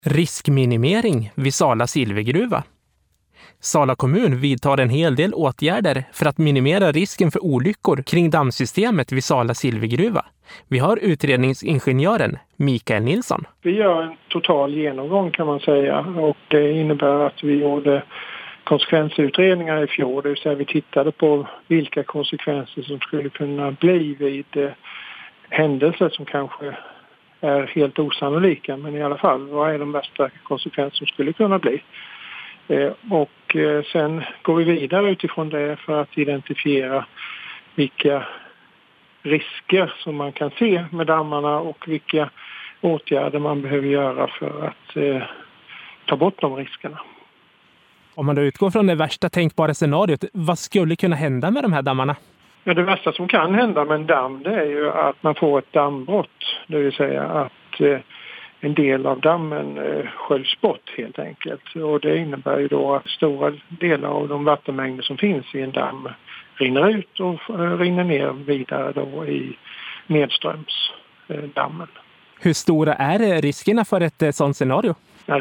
Riskminimering vid Sala silvergruva. Sala kommun vidtar en hel del åtgärder för att minimera risken för olyckor kring dammsystemet vid Sala silvergruva. Vi har utredningsingenjören Mikael Nilsson. Vi gör en total genomgång kan man säga, och det innebär att vi gjorde konsekvensutredningar i fjol. Det vill säga vi tittade på vilka konsekvenser som skulle kunna bli vid händelser som kanske är helt osannolika, men i alla fall, vad är de värsta konsekvenser som skulle kunna bli? Och sen går vi vidare utifrån det för att identifiera vilka risker som man kan se med dammarna och vilka åtgärder man behöver göra för att ta bort de riskerna. Om man då utgår från det värsta tänkbara scenariot, vad skulle kunna hända med de här dammarna? Ja, det värsta som kan hända med en damm, det är ju att man får ett dammbrott. Det vill säga att en del av dammen sköljs bort helt enkelt. Och det innebär ju då att stora delar av de vattenmängder som finns i en damm rinner ut och rinner ner vidare då i nedströmsdammen. Hur stora är riskerna för ett sådant scenario? Ja,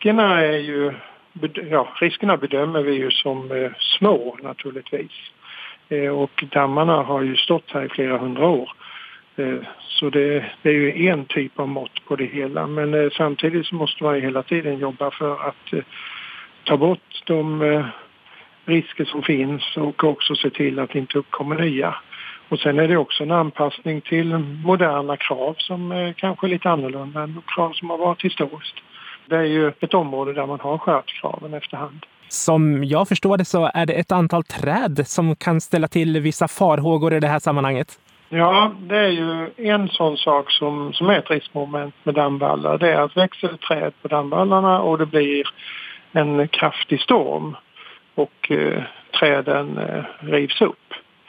riskerna bedömer vi ju som små naturligtvis. Och dammarna har ju stått här i flera hundra år. Så det är ju en typ av mått på det hela. Men samtidigt så måste man ju hela tiden jobba för att ta bort de risker som finns och också se till att det inte uppkommer nya. Och sen är det också en anpassning till moderna krav som kanske är lite annorlunda än de krav som har varit historiskt. Det är ju ett område där man har skärpt kraven efterhand. Som jag förstår det så är det ett antal träd som kan ställa till vissa farhågor i det här sammanhanget. Ja, det är ju en sån sak som är ett riskmoment med dammvallar. Det är att växer ett träd på dammvallarna och det blir en kraftig storm och träden rivs upp.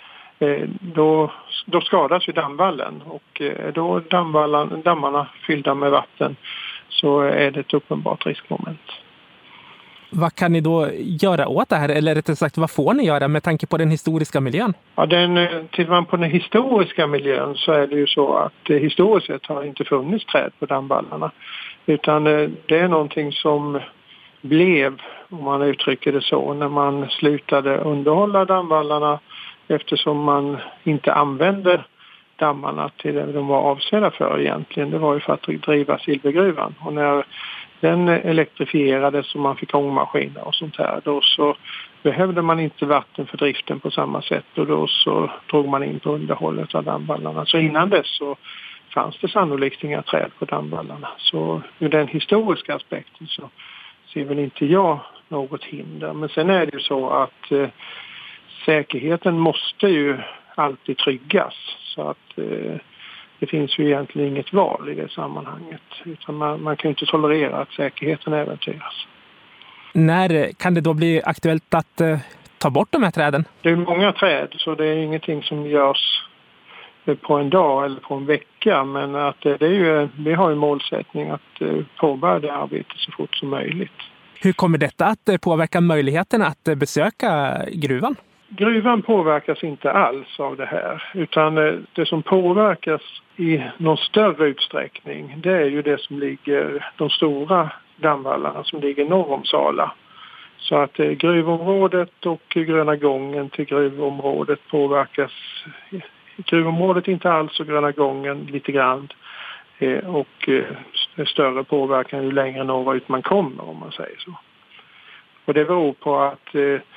Då skadas ju dammvallen och då dammarna fyllda med vatten så är det ett uppenbart riskmoment. Vad kan ni då göra åt det här? Eller rättare sagt, vad får ni göra med tanke på den historiska miljön? Ja, tittar man på den historiska miljön så är det ju så att historiskt sett har inte funnits träd på dammvallarna. Utan det är någonting som blev, om man uttrycker det så, när man slutade underhålla dammvallarna eftersom man inte använde dammarna till det de var avsedda för egentligen. Det var ju för att driva silvergruvan. Och när den elektrifierades och man fick ångmaskiner och sånt här, då så behövde man inte vatten för driften på samma sätt och då så drog man in på underhållet av dammvallarna. Så innan dess så fanns det sannolikt inga träd på dammvallarna. Så ur den historiska aspekten så ser väl inte jag något hinder. Men sen är det ju så att säkerheten måste ju alltid tryggas så att det finns ju egentligen inget val i det sammanhanget. Utan man kan ju inte tolerera att säkerheten äventyras. När kan det då bli aktuellt att ta bort de här träden? Det är många träd så det är ingenting som görs på en dag eller på en vecka. Men att vi har ju målsättning att påbörja det arbetet så fort som möjligt. Hur kommer detta att påverka möjligheten att besöka gruvan? Gruvan påverkas inte alls av det här utan det som påverkas i någon större utsträckning det är ju det som ligger, de stora dammvallarna som ligger norr om Sala. Så att gruvområdet och gröna gången till gruvområdet påverkas, gruvområdet inte alls och gröna gången lite grann och större påverkan ju längre norrut man kommer om man säger så. Och det beror på att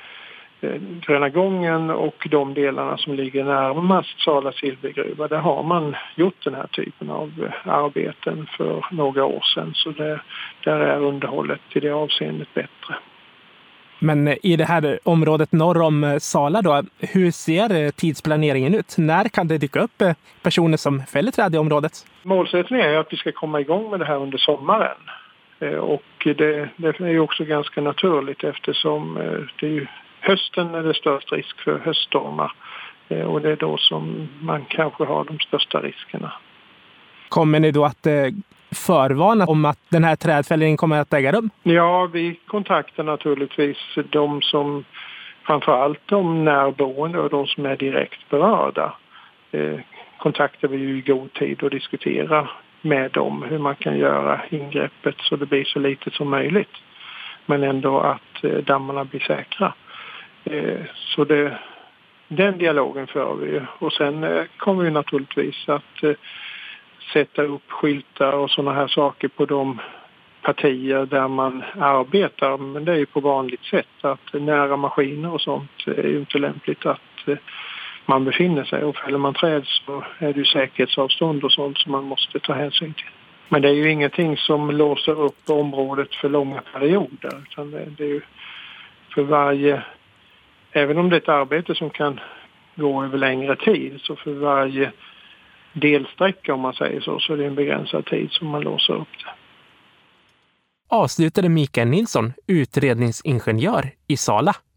gröna gången och de delarna som ligger närmast Sala silvergruva, där har man gjort den här typen av arbeten för några år sedan. Så där är underhållet i det avseendet bättre. Men i det här området norr om Sala då, hur ser tidsplaneringen ut? När kan det dyka upp personer som fäller träd i området? Målsättningen är att vi ska komma igång med det här under sommaren. Och det är ju också ganska naturligt eftersom det är ju hösten är det störst risk för höststormar och det är då som man kanske har de största riskerna. Kommer ni då att förvarna om att den här trädfällningen kommer att äga rum? Ja, vi kontaktar naturligtvis de som, framförallt de närboende och de som är direkt berörda. Kontaktar vi ju i god tid och diskuterar med dem. Hur man kan göra ingreppet så det blir så litet som möjligt. Men ändå att dammarna blir säkra. Så den dialogen för vi. Och sen kommer vi naturligtvis att sätta upp skyltar och sådana här saker på de partier där man arbetar. Men det är ju på vanligt sätt att nära maskiner och sånt är ju inte lämpligt att man befinner sig. Och fäller man träd så är det ju säkerhetsavstånd och sånt som man måste ta hänsyn till. Men det är ju ingenting som låser upp området för långa perioder. Utan det är ju för varje, även om det är ett arbete som kan gå över längre tid, så för varje delsträcka om man säger så är det en begränsad tid som man låser upp det. Avslutade Mikael Nilsson, utredningsingenjör i Sala.